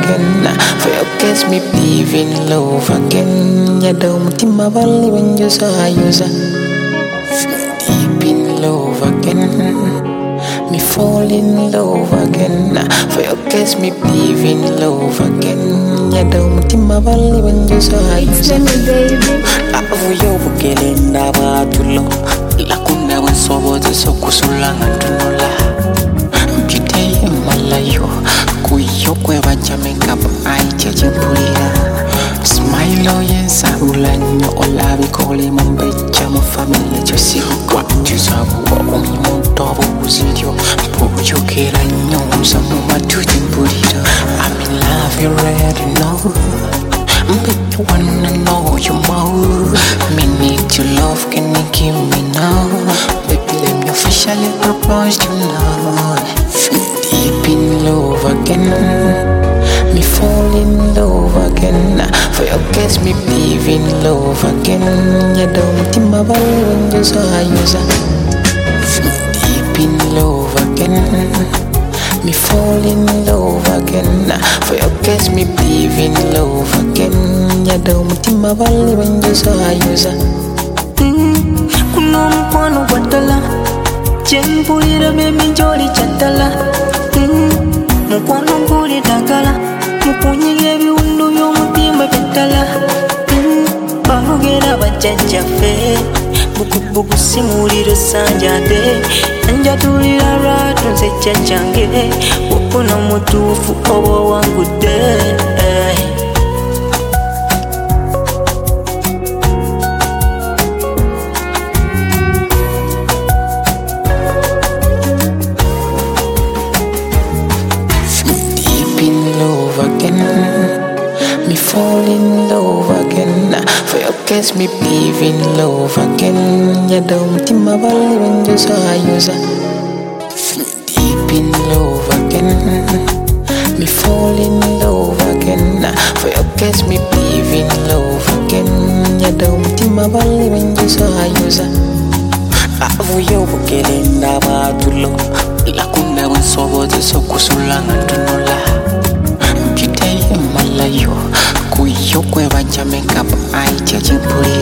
again. For your kiss me believe in love again. You don't think my body when you saw you deep in love again. Me fall in love again. For your kiss me believe in love again. You don't think my body when you saw you Avu yo bukele ndaba tulo La kuna wansobo ziso kusulanga tunola Kite malayo Kuyo kwe bajame kapa aiche jibulira Smile yensa ulanyo olabi kole mumbecha mu familia josi Kwa tuzabu wa umi montobo uzidio Pojo kera nyonsa mu matu jibulira I'm in love, you already know but you wanna know you more. Me need your love, can you give me now? Baby, let me officially propose you now. Deep in love again. Me fall in love again. For your kiss, me believe in love again. You don't think my body when you saw you deep in love again. Me fall in love again. For your kiss me believe in love again. You don't think my body when you saw you Kuno mkwano watala Jempulira baby joli chatala Mkwano mbuli dagala Mukunyige biwundu by'omutimba betala Balugera bajjajjaffe Bukubuku simuliro sanjate Njatulira lwatu nze jjajjange Wokuna mutuufu oba wangudde Deep in love again. Me fall in love again. For your kiss me believe in love again. You don't think my body when you saw you deep in love again. Me fall in love again. For your kiss me believe in love again. You don't think my body when you saw you Avu yo bukele ndaba tulo La kuna wansobo ziso kusulanga tunola Kite malayo Kuyo kwe bajame kapa aiche jibuli